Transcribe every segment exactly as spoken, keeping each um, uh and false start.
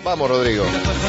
Vamos, Rodrigo.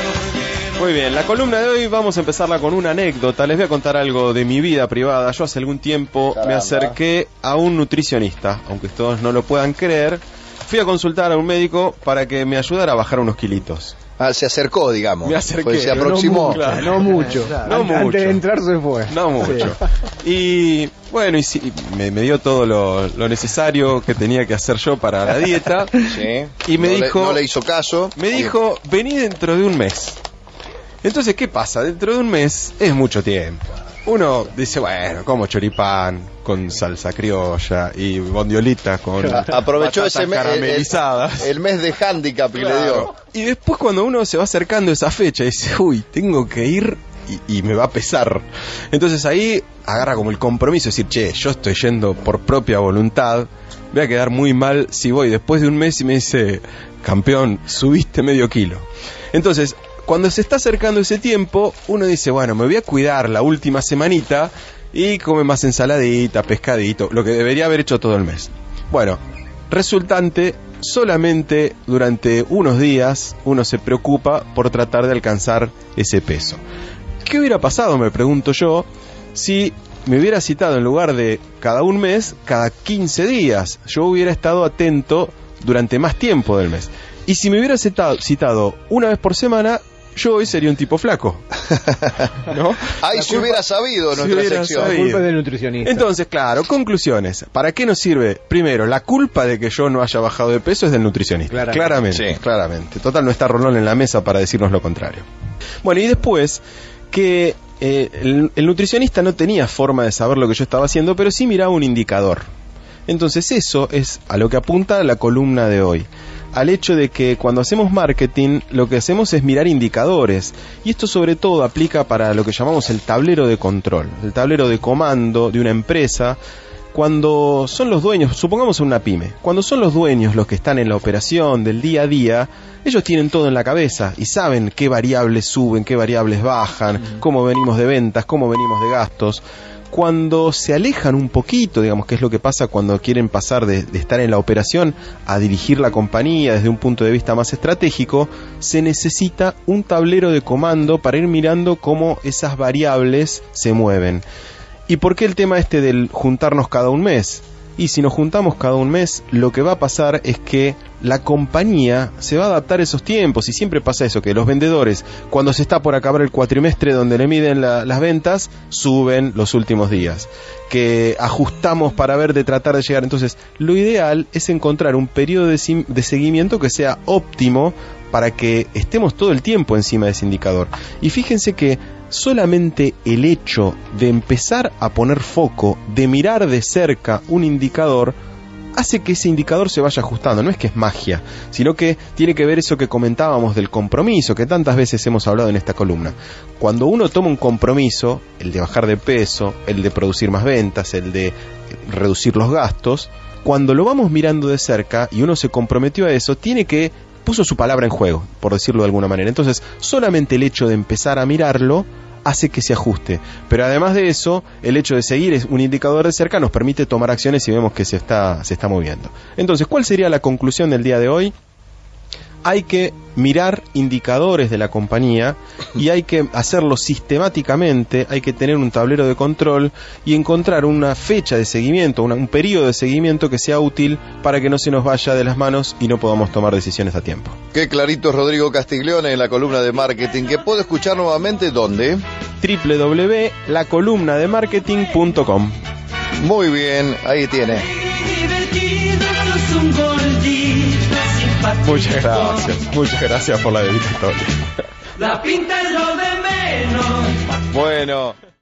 Muy bien, la columna de hoy vamos a empezarla con una anécdota. Les voy a contar algo de mi vida privada. Yo hace algún tiempo Caramba. me acerqué a un nutricionista, aunque todos no lo puedan creer. Fui a consultar a un médico para que me ayudara a bajar unos kilitos. Ah, se acercó, digamos. Me acerqué. Pues se aproximó. No, claro. no mucho. No An- mucho. Antes de entrar se fue. No mucho. Sí. Y bueno, y sí, me, me dio todo lo, lo necesario que tenía que hacer yo para la dieta. Sí. Y me no dijo... Le, no le hizo caso. Me dijo, vení dentro de un mes. Entonces, ¿qué pasa? Dentro de un mes es mucho tiempo. Uno dice, bueno, como choripán con salsa criolla y bondiolita con aprovechó ese mes caramelizadas. El, el mes de handicap que claro. le dio. Y después cuando uno se va acercando a esa fecha dice, uy, tengo que ir y, y me va a pesar. Entonces ahí agarra como el compromiso de decir, che, yo estoy yendo por propia voluntad, voy a quedar muy mal si voy después de un mes y me dice, campeón, subiste medio kilo. Entonces, cuando se está acercando ese tiempo, uno dice, bueno, me voy a cuidar la última semanita y come más ensaladita, pescadito, lo que debería haber hecho todo el mes. Bueno, resultante, solamente durante unos días uno se preocupa por tratar de alcanzar ese peso. ¿Qué hubiera pasado, me pregunto yo, si me hubiera citado en lugar de cada un mes, cada quince días? Yo hubiera estado atento durante más tiempo del mes. Y si me hubiera citado, citado una vez por semana, yo hoy sería un tipo flaco, ¿no? Ahí se hubiera sabido si nuestra hubiera sección. sabido. La culpa del nutricionista. Entonces, claro, conclusiones. ¿Para qué nos sirve? Primero, la culpa de que yo no haya bajado de peso es del nutricionista. Claramente. Claramente, sí. claramente. Total, no está Rolón en la mesa para decirnos lo contrario. Bueno, y después, que eh, el, el nutricionista no tenía forma de saber lo que yo estaba haciendo, pero sí miraba un indicador. Entonces, eso es a lo que apunta la columna de hoy. Al hecho de que cuando hacemos marketing lo que hacemos es mirar indicadores, y esto sobre todo aplica para lo que llamamos el tablero de control, el tablero de comando de una empresa. Cuando son los dueños, supongamos una pyme, cuando son los dueños los que están en la operación del día a día, ellos tienen todo en la cabeza y saben qué variables suben, qué variables bajan, cómo venimos de ventas, cómo venimos de gastos. Cuando se alejan un poquito, digamos, que es lo que pasa cuando quieren pasar de, de estar en la operación a dirigir la compañía desde un punto de vista más estratégico, se necesita un tablero de comando para ir mirando cómo esas variables se mueven. ¿Y por qué el tema este del juntarnos cada un mes? Y si nos juntamos cada un mes, lo que va a pasar es que la compañía se va a adaptar a esos tiempos, y siempre pasa eso, que los vendedores, cuando se está por acabar el cuatrimestre donde le miden la, las ventas, suben los últimos días, que ajustamos para ver de tratar de llegar. Entonces, lo ideal es encontrar un periodo de, de seguimiento que sea óptimo para que estemos todo el tiempo encima de ese indicador. Y fíjense que solamente el hecho de empezar a poner foco, de mirar de cerca un indicador, hace que ese indicador se vaya ajustando. No es que es magia, sino que tiene que ver eso que comentábamos del compromiso, que tantas veces hemos hablado en esta columna. Cuando uno toma un compromiso, el de bajar de peso, el de producir más ventas, el de reducir los gastos, cuando lo vamos mirando de cerca y uno se comprometió a eso, tiene que puso su palabra en juego, por decirlo de alguna manera. Entonces, solamente el hecho de empezar a mirarlo hace que se ajuste. Pero además de eso, el hecho de seguir un indicador de cerca nos permite tomar acciones y vemos que se está, se está moviendo. Entonces, ¿cuál sería la conclusión del día de hoy? Hay que mirar indicadores de la compañía y hay que hacerlo sistemáticamente, hay que tener un tablero de control y encontrar una fecha de seguimiento, una, un periodo de seguimiento que sea útil para que no se nos vaya de las manos y no podamos tomar decisiones a tiempo. Qué clarito, Rodrigo Castiglione, en la columna de marketing, que puedo escuchar nuevamente, ¿dónde? doble u doble u doble u punto la columna de marketing punto com. Muy bien, ahí tiene. Muchas gracias, muchas gracias por la dedicatoria. La pinta es lo de menos. Bueno.